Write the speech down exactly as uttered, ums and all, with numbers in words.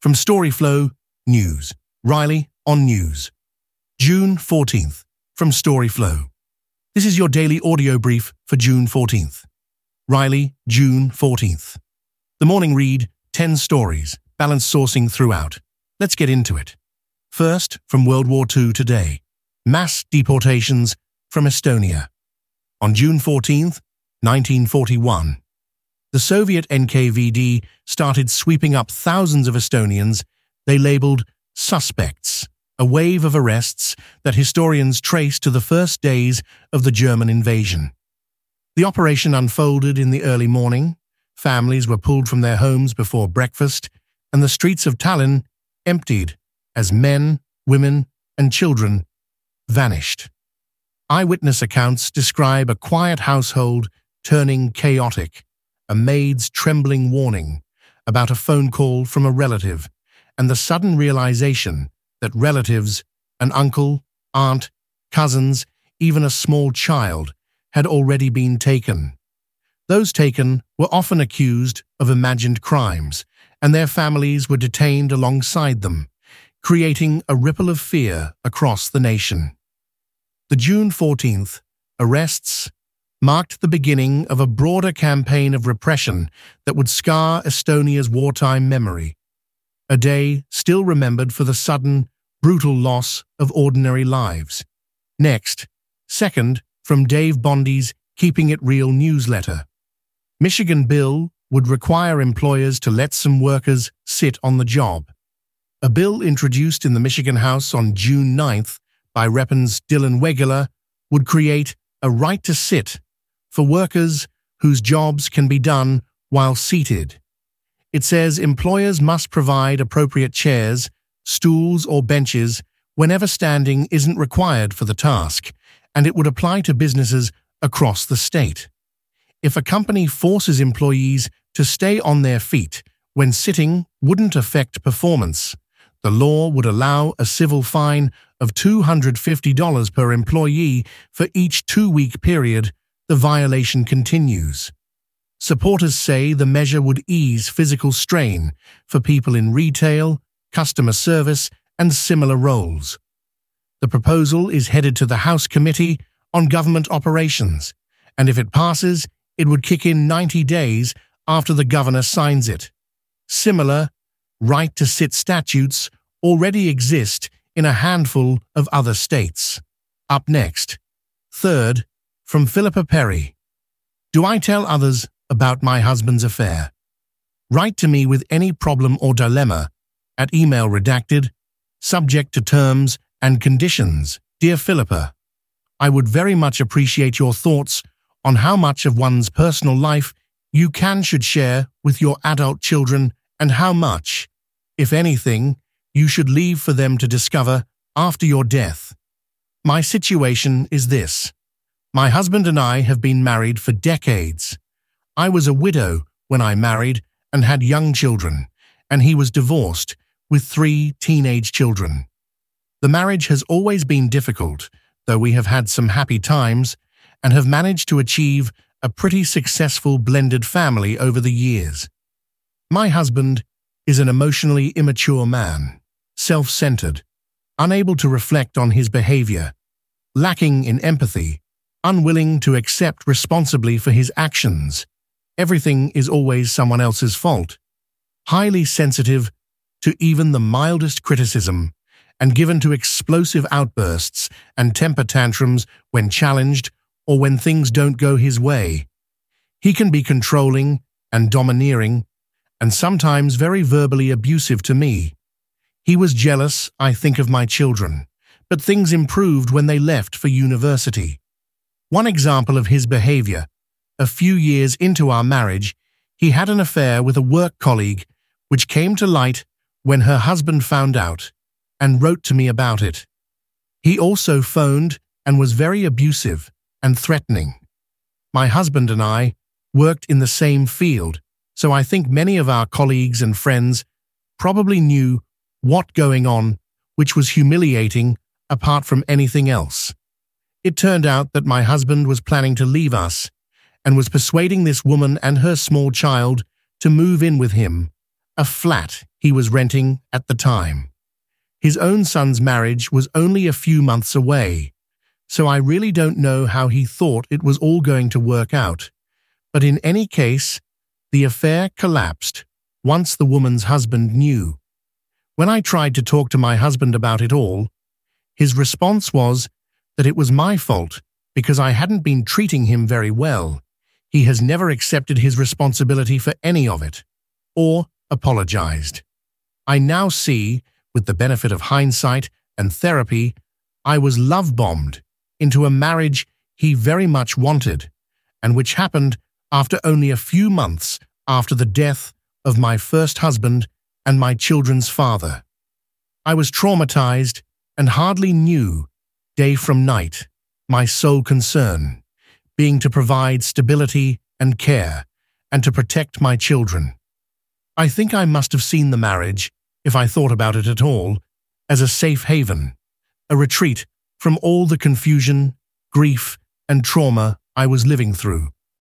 From Storyflow News, Riley on News. June fourteenth, from Storyflow. This is your daily audio brief for June fourteenth. Riley, June fourteenth. The morning read, ten stories, balanced sourcing throughout. Let's get into it. First, from World War Two today. Mass deportations from Estonia. On June fourteenth, nineteen forty-one, the Soviet N K V D started sweeping up thousands of Estonians they labeled suspects, a wave of arrests that historians trace to the first days of the German invasion. The operation unfolded in the early morning. Families were pulled from their homes before breakfast, and the streets of Tallinn emptied as men, women, and children vanished. Eyewitness accounts describe a quiet household turning chaotic, a maid's trembling warning about a phone call from a relative, and the sudden realization that relatives, an uncle, aunt, cousins, even a small child, had already been taken. Those taken were often accused of imagined crimes, and their families were detained alongside them, creating a ripple of fear across the nation. The June fourteenth arrests marked the beginning of a broader campaign of repression that would scar Estonia's wartime memory, a day still remembered for the sudden, brutal loss of ordinary lives. Next, second, from Dave Bondy's Keeping It Real newsletter. Michigan bill would require employers to let some workers sit on the job. A bill introduced in the Michigan House on June ninth by Representative Dylan Wegeler would create a right to sit for workers whose jobs can be done while seated. It says employers must provide appropriate chairs, stools, or benches whenever standing isn't required for the task, and it would apply to businesses across the state. If a company forces employees to stay on their feet when sitting wouldn't affect performance, the law would allow a civil fine of two hundred fifty dollars per employee for each two-week period the violation continues. Supporters say the measure would ease physical strain for people in retail, customer service, and similar roles. The proposal is headed to the House Committee on Government Operations, and if it passes, it would kick in ninety days after the governor signs it. Similar right-to-sit statutes already exist in a handful of other states. Up next, third, from Philippa Perry. Do I tell others about my husband's affair? Write to me with any problem or dilemma at email redacted, subject to terms and conditions. Dear Philippa, I would very much appreciate your thoughts on how much of one's personal life you can should share with your adult children and how much, if anything, you should leave for them to discover after your death. My situation is this. My husband and I have been married for decades. I was a widow when I married and had young children, and he was divorced with three teenage children. The marriage has always been difficult, though we have had some happy times and have managed to achieve a pretty successful blended family over the years. My husband is an emotionally immature man, self-centered, unable to reflect on his behavior, lacking in empathy, unwilling to accept responsibly for his actions. Everything is always someone else's fault. Highly sensitive to even the mildest criticism, and given to explosive outbursts and temper tantrums when challenged or when things don't go his way. He can be controlling and domineering, and sometimes very verbally abusive to me. He was jealous, I think, of my children, but things improved when they left for university. One example of his behavior, a few years into our marriage, he had an affair with a work colleague, which came to light when her husband found out and wrote to me about it. He also phoned and was very abusive and threatening. My husband and I worked in the same field, so I think many of our colleagues and friends probably knew what going on, which was humiliating apart from anything else. It turned out that my husband was planning to leave us and was persuading this woman and her small child to move in with him, a flat he was renting at the time. His own son's marriage was only a few months away, so I really don't know how he thought it was all going to work out. But in any case, the affair collapsed once the woman's husband knew. When I tried to talk to my husband about it all, his response was that it was my fault because I hadn't been treating him very well. He has never accepted his responsibility for any of it, or apologized. I now see, with the benefit of hindsight and therapy, I was love-bombed into a marriage he very much wanted, and which happened after only a few months after the death of my first husband and my children's father. I was traumatized and hardly knew, day from night, my sole concern being to provide stability and care and to protect my children. I think I must have seen the marriage, if I thought about it at all, as a safe haven, a retreat from all the confusion, grief, and trauma I was living through.